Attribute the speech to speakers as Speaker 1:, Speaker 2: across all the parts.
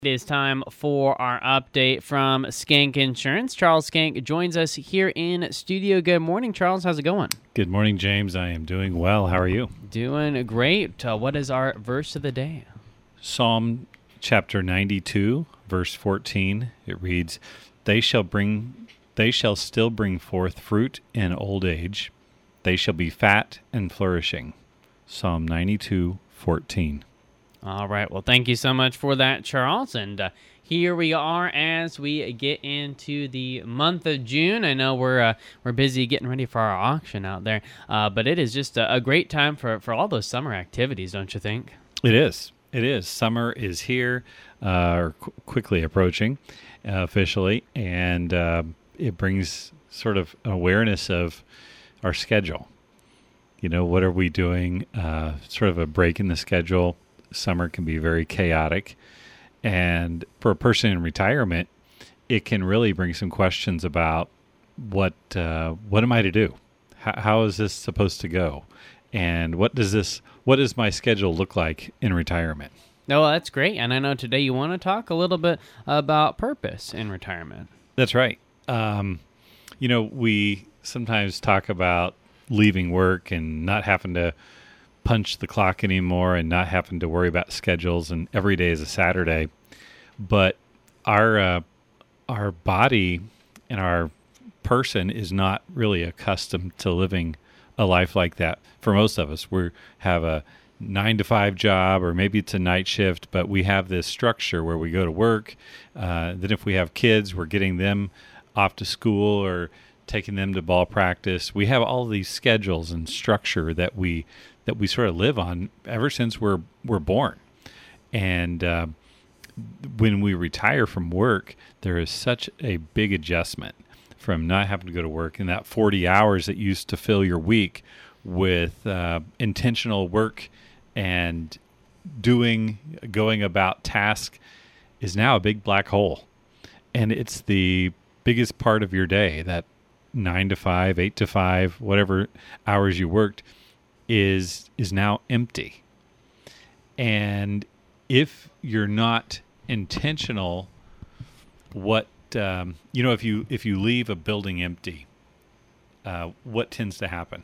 Speaker 1: It is time for our update from Skank Insurance. Charles Skank joins us here in studio. Good morning, Charles. How's it going?
Speaker 2: Good morning, James. I am doing well. How are you?
Speaker 1: Doing great. What is our verse of the day?
Speaker 2: Psalm chapter 92, verse 14. It reads, They shall still bring forth fruit in old age. They shall be fat and flourishing. Psalm 92, 14.
Speaker 1: All right. Well, thank you so much for that, Charles. And here we are as we get into the month of June. I know we're busy getting ready for our auction out there, but it is just a great time for all those summer activities, don't you think?
Speaker 2: It is. It is. Summer is here, quickly approaching officially, and it brings sort of awareness of our schedule. You know, what are we doing? Sort of a break in the schedule. Summer can be very chaotic, and for a person in retirement, it can really bring some questions about what am I to do? How is this supposed to go? And what does my schedule look like in retirement?
Speaker 1: No, that's great. And I know today you want to talk a little bit about purpose in retirement.
Speaker 2: That's right. We sometimes talk about leaving work and not having to punch the clock anymore and not having to worry about schedules, and every day is a Saturday. But our body and our person is not really accustomed to living a life like that. For most of us, we have a 9-to-5 job, or maybe it's a night shift, but we have this structure where we go to work. Then if we have kids, we're getting them off to school or taking them to ball practice. We have all these schedules and structure that we sort of live on ever since we're born. And when we retire from work, there is such a big adjustment from not having to go to work, and that 40 hours that used to fill your week with intentional work and going about task is now a big black hole. And it's the biggest part of your day, that 9 to 5, 8 to 5, whatever hours you worked, is now empty. And if you're not intentional, if you leave a building empty, what tends to happen?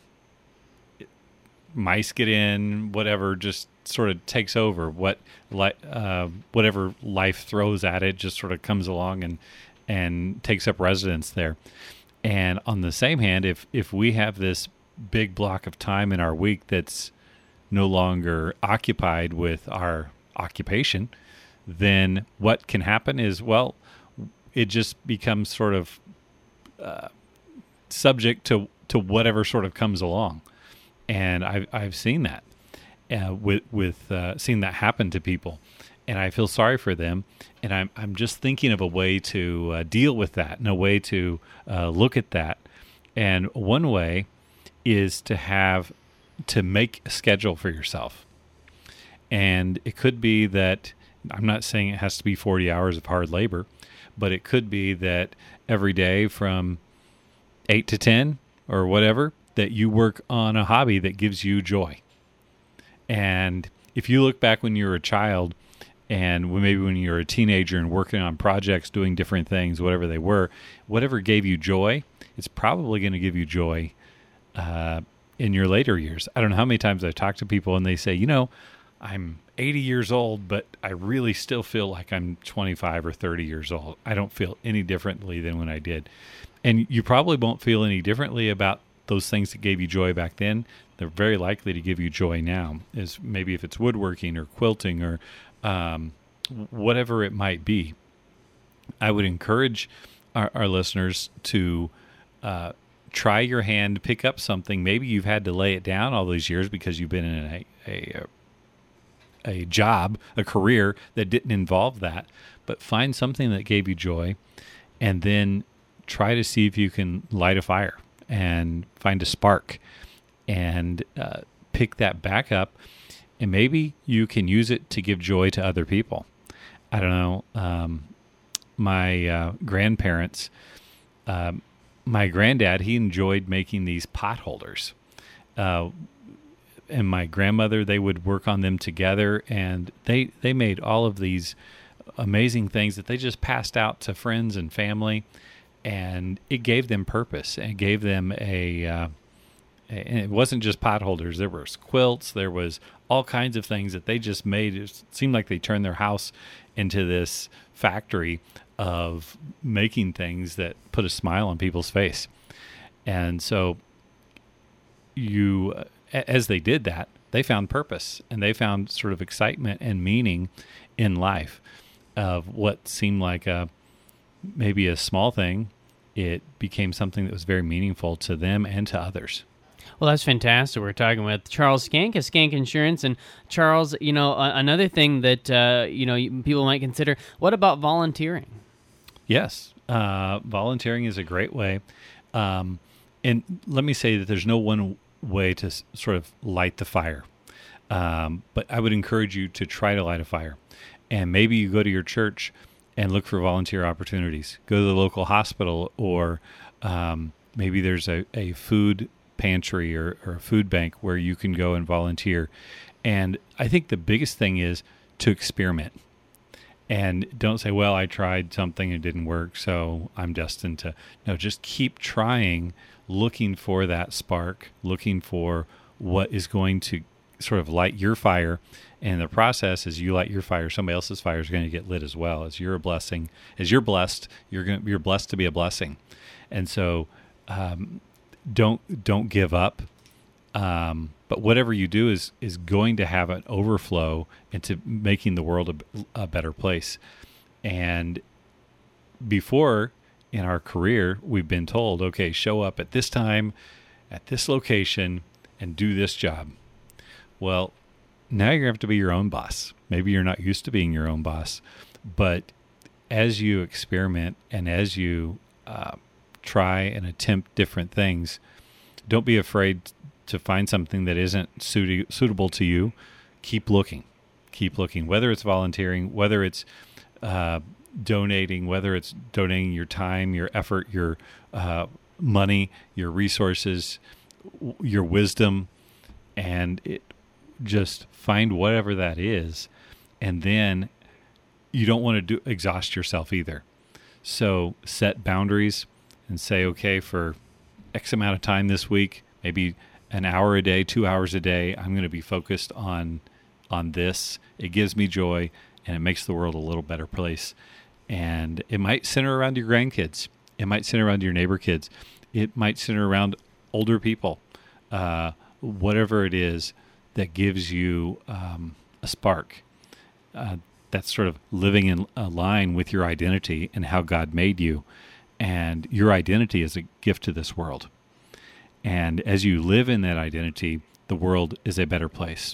Speaker 2: Mice get in, whatever just sort of takes over. Whatever life throws at it just sort of comes along and takes up residence there. And on the same hand, if we have this big block of time in our week that's no longer occupied with our occupation, then what can happen is, it just becomes sort of subject to whatever sort of comes along. And I've seen that seen that happen to people, and I feel sorry for them. And I'm just thinking of a way to deal with that, and a way to look at that. And one way is to make a schedule for yourself. And it could be that, I'm not saying it has to be 40 hours of hard labor, but it could be that every day from 8 to 10 or whatever, that you work on a hobby that gives you joy. And if you look back when you were a child, and maybe when you were a teenager and working on projects, doing different things, whatever they were, whatever gave you joy, it's probably going to give you joy in your later years. I don't know how many times I've talked to people and they say, I'm 80 years old, but I really still feel like I'm 25 or 30 years old. I don't feel any differently than when I did. And you probably won't feel any differently about those things that gave you joy back then. They're very likely to give you joy now, is maybe if it's woodworking or quilting or whatever it might be. I would encourage our listeners to try your hand, pick up something. Maybe you've had to lay it down all these years because you've been in a job, a career that didn't involve that, but find something that gave you joy, and then try to see if you can light a fire and find a spark and pick that back up, and maybe you can use it to give joy to other people. I don't know. My grandparents, my granddad, he enjoyed making these pot holders. And my grandmother, they would work on them together, and they made all of these amazing things that they just passed out to friends and family, and it gave them purpose and gave them and it wasn't just pot holders. There was quilts. There was all kinds of things that they just made. It seemed like they turned their house into this factory of making things that put a smile on people's face. And so as they did that, they found purpose, and they found sort of excitement and meaning in life of what seemed like maybe a small thing. It became something that was very meaningful to them and to others.
Speaker 1: Well, that's fantastic. We're talking with Charles Schenk of Schenk Insurance. And Charles, another thing that, people might consider, what about volunteering?
Speaker 2: Yes. Volunteering is a great way. And let me say that there's no one way to sort of light the fire. But I would encourage you to try to light a fire. And maybe you go to your church and look for volunteer opportunities. Go to the local hospital, or maybe there's a food pantry or a food bank where you can go and volunteer. And I think the biggest thing is to experiment. And don't say, well, I tried something and it didn't work, so I'm destined to. No, just keep trying, looking for that spark, looking for what is going to sort of light your fire. And the process, as you light your fire, somebody else's fire is going to get lit as well. As you're a blessing, as you're blessed, you're blessed to be a blessing. And so don't give up. But whatever you do is going to have an overflow into making the world a better place. And before in our career, we've been told, okay, show up at this time, at this location, and do this job. Well, now you're going to have to be your own boss. Maybe you're not used to being your own boss, but as you experiment and as you try and attempt different things, don't be afraid to find something that isn't suitable to you. Keep looking, whether it's volunteering, whether it's donating, whether it's donating your time, your effort, your money, your resources, your wisdom, and just find whatever that is. And then you don't want to exhaust yourself either. So set boundaries and say, okay, for X amount of time this week, maybe an hour a day, 2 hours a day, I'm going to be focused on this. It gives me joy, and it makes the world a little better place. And it might center around your grandkids. It might center around your neighbor kids. It might center around older people. Whatever it is that gives you a spark. That's sort of living in line with your identity and how God made you. And your identity is a gift to this world. And as you live in that identity, the world is a better place,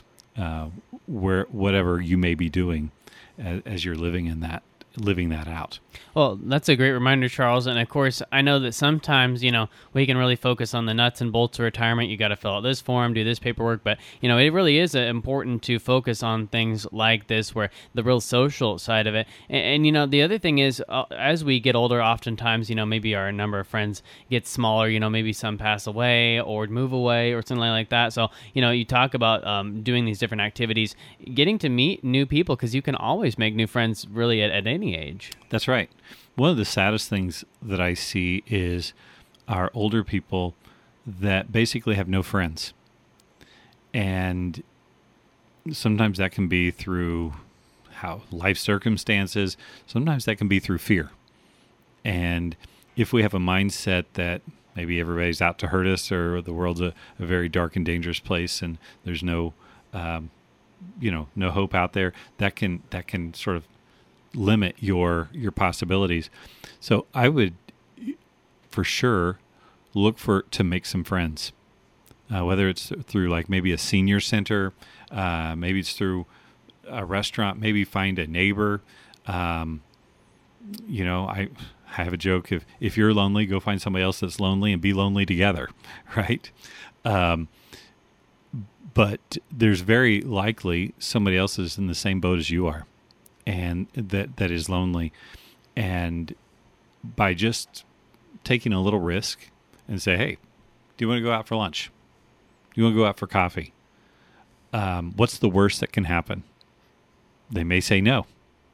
Speaker 2: where whatever you may be doing as you're living that out.
Speaker 1: Well, that's a great reminder, Charles. And of course, I know that sometimes, we can really focus on the nuts and bolts of retirement. You got to fill out this form, do this paperwork. But, it really is important to focus on things like this, where the real social side of it. And the other thing is, as we get older, oftentimes, maybe our number of friends gets smaller. Maybe some pass away or move away or something like that. So, you talk about doing these different activities, getting to meet new people, because you can always make new friends really at any age.
Speaker 2: That's right. One of the saddest things that I see is our older people that basically have no friends. And sometimes that can be through how life circumstances. Sometimes that can be through fear. And if we have a mindset that maybe everybody's out to hurt us, or the world's a very dark and dangerous place, and there's no hope out there, that can sort of limit your possibilities. So I would for sure look to make some friends, whether it's through like maybe a senior center, maybe it's through a restaurant, maybe find a neighbor. I have a joke, if you're lonely, go find somebody else that's lonely and be lonely together, right? But there's very likely somebody else is in the same boat as you are, and that is lonely. And by just taking a little risk and say, hey, do you want to go out for lunch? Do you want to go out for coffee? What's the worst that can happen? They may say no.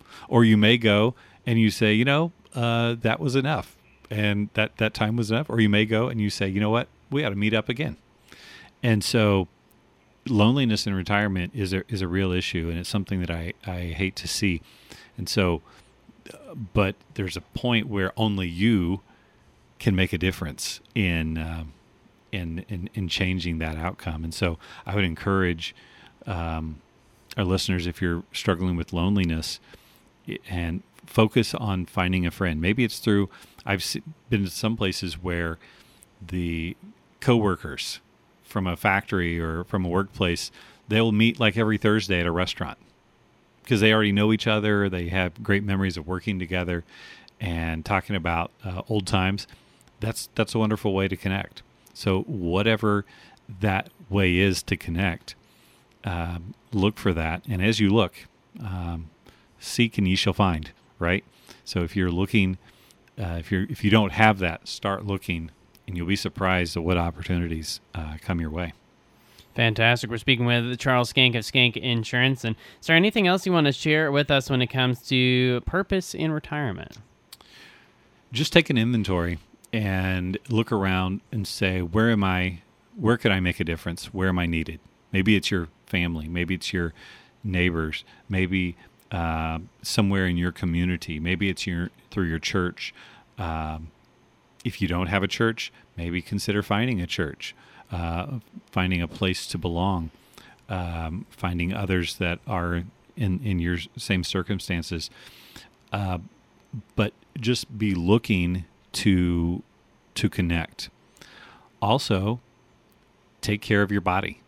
Speaker 2: Or you may go and you say, that was enough, and that time was enough. Or you may go and you say, you know what, we ought to meet up again. And so loneliness in retirement is a real issue, and it's something that I hate to see. And so, but there's a point where only you can make a difference in changing that outcome. And so I would encourage our listeners, if you're struggling with loneliness, and focus on finding a friend. Maybe it's through, been to some places where the coworkers from a factory or from a workplace, they'll meet like every Thursday at a restaurant because they already know each other. They have great memories of working together and talking about old times. That's a wonderful way to connect. So whatever that way is to connect, look for that. And as you look, seek and ye shall find, right? So if you're looking, if you don't have that, start looking, and you'll be surprised at what opportunities come your way.
Speaker 1: Fantastic. We're speaking with Charles Skank of Skank Insurance. And is there anything else you want to share with us when it comes to purpose in retirement?
Speaker 2: Just take an inventory and look around and say, where can I make a difference? Where am I needed? Maybe it's your family. Maybe it's your neighbors. Maybe somewhere in your community. Maybe it's through your church. If you don't have a church, maybe consider finding a church, finding a place to belong, finding others that are in your same circumstances. But just be looking to connect. Also, take care of your body.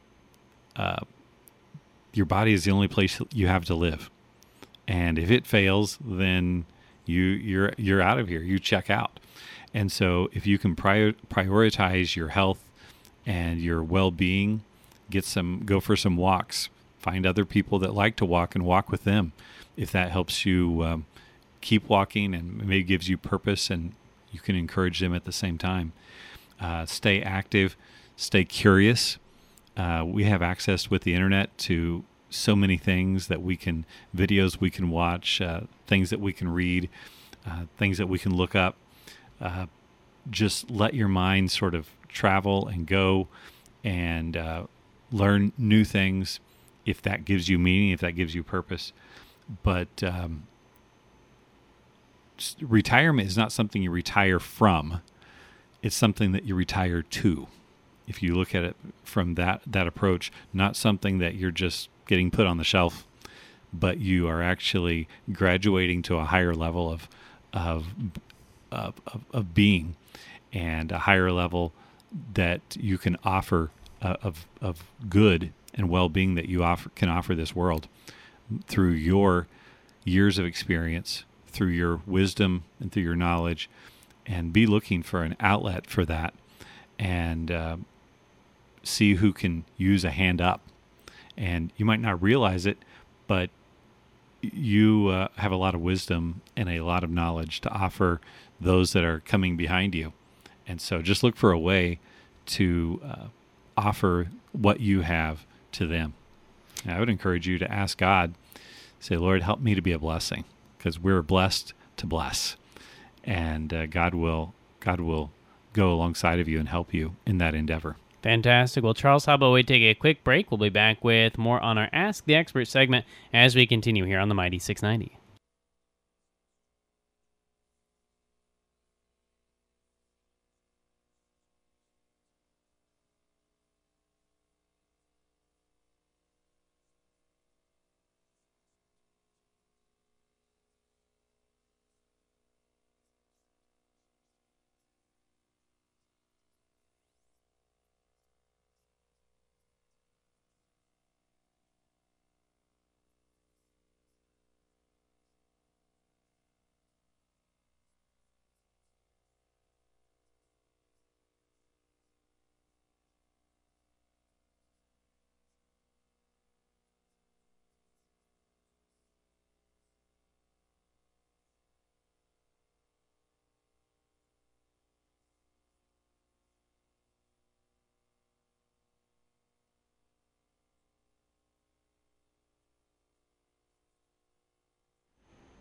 Speaker 2: Your body is the only place you have to live, and if it fails, then you're out of here. You check out. And so, if you can prioritize your health and your well-being, go for some walks. Find other people that like to walk and walk with them. If that helps you keep walking and maybe gives you purpose, and you can encourage them at the same time. Stay active, stay curious. We have access with the internet to so many things videos we can watch, things that we can read, things that we can look up. Just let your mind sort of travel and go and learn new things if that gives you meaning, if that gives you purpose. But retirement is not something you retire from. It's something that you retire to. If you look at it from that approach, not something that you're just getting put on the shelf, but you are actually graduating to a higher level of being, and a higher level that you can offer of good and well-being that you can offer this world through your years of experience, through your wisdom and through your knowledge, and be looking for an outlet for that, and see who can use a hand up. And you might not realize it, but you have a lot of wisdom and a lot of knowledge to offer those that are coming behind you. And so just look for a way to offer what you have to them. And I would encourage you to ask God, say, Lord, help me to be a blessing, because we're blessed to bless. And God will go alongside of you and help you in that endeavor.
Speaker 1: Fantastic. Well, Charles, how about we take a quick break? We'll be back with more on our Ask the Expert segment as we continue here on the Mighty 690.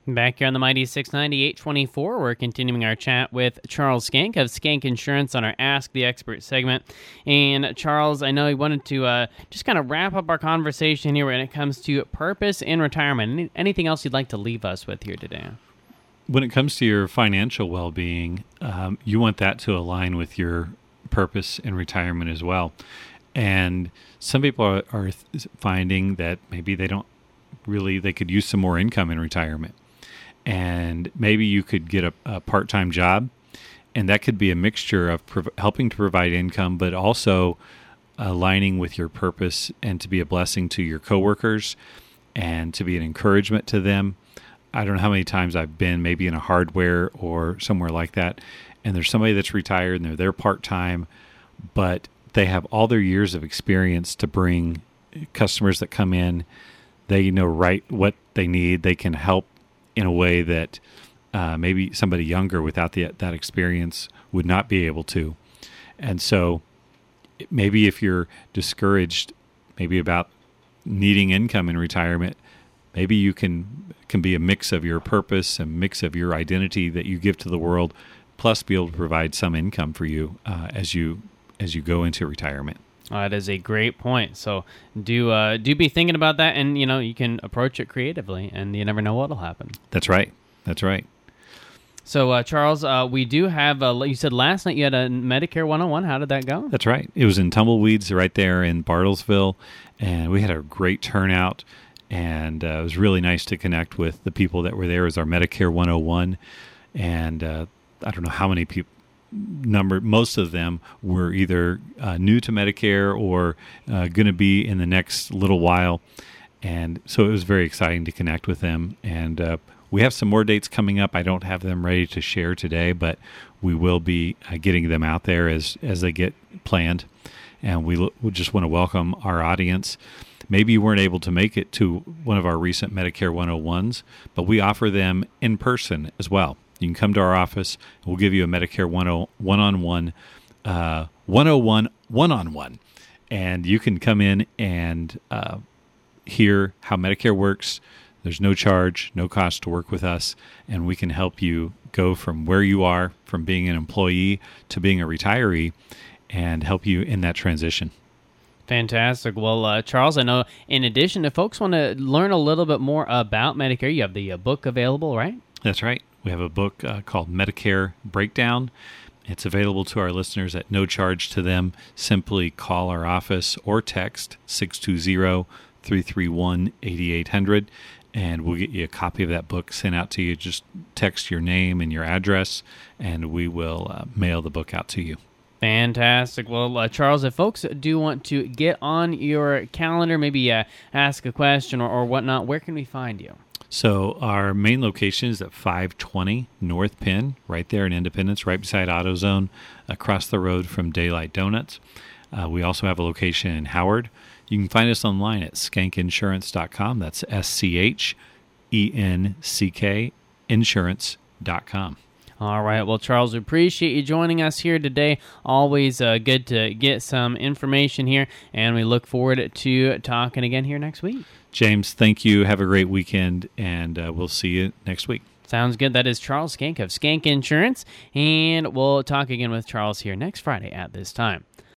Speaker 1: Back here on the Mighty 690 824, we're continuing our chat with Charles Skank of Skank Insurance on our Ask the Expert segment. And Charles, I know you wanted to just kind of wrap up our conversation here when it comes to purpose in retirement. Anything else you'd like to leave us with here today?
Speaker 2: When it comes to your financial well-being, you want that to align with your purpose in retirement as well. And some people are finding that maybe they could use some more income in retirement. And maybe you could get a part-time job, and that could be a mixture of helping to provide income, but also aligning with your purpose and to be a blessing to your coworkers and to be an encouragement to them. I don't know how many times I've been maybe in a hardware or somewhere like that, and there's somebody that's retired and they're there part-time, but they have all their years of experience to bring customers that come in. They know right what they need. They can help in a way that maybe somebody younger without that experience would not be able to. And so maybe if you're discouraged maybe about needing income in retirement, maybe you can be a mix of your purpose, a mix of your identity that you give to the world, plus be able to provide some income for you as you go into retirement.
Speaker 1: That is a great point. So do be thinking about that, and you can approach it creatively, and you never know what'll happen.
Speaker 2: That's right.
Speaker 1: So Charles, we do have. You said last night you had a Medicare 101. How did that go?
Speaker 2: That's right. It was in Tumbleweeds, right there in Bartlesville, and we had a great turnout. And it was really nice to connect with the people that were there as our Medicare 101. And I don't know how many people. Most of them were either new to Medicare or going to be in the next little while, and so it was very exciting to connect with them. And we have some more dates coming up. I don't have them ready to share today, but we will be getting them out there as they get planned. And we just want to welcome our audience. Maybe you weren't able to make it to one of our recent Medicare 101s, but we offer them in person as well. You can come to our office. We'll give you a Medicare 101, 101 one-on-one. And you can come in and hear how Medicare works. There's no charge, no cost to work with us, and we can help you go from where you are, from being an employee to being a retiree, and help you in that transition.
Speaker 1: Fantastic. Well, Charles, I know in addition, if folks want to learn a little bit more about Medicare, you have the book available, right?
Speaker 2: That's right. We have a book called Medicare Breakdown. It's available to our listeners at no charge to them. Simply call our office or text 620-331-8800, and we'll get you a copy of that book sent out to you. Just text your name and your address, and we will mail the book out to you.
Speaker 1: Fantastic. Well, Charles, if folks do want to get on your calendar, maybe ask a question or whatnot, where can we find you?
Speaker 2: So our main location is at 520 North Penn, right there in Independence, right beside AutoZone, across the road from Daylight Donuts. We also have a location in Howard. You can find us online at skankinsurance.com. That's SCHENCK insurance.com.
Speaker 1: All right. Well, Charles, we appreciate you joining us here today. Always good to get some information here, and we look forward to talking again here next week.
Speaker 2: James, thank you. Have a great weekend, and we'll see you next week.
Speaker 1: Sounds good. That is Charles Skank of Skank Insurance, and we'll talk again with Charles here next Friday at this time.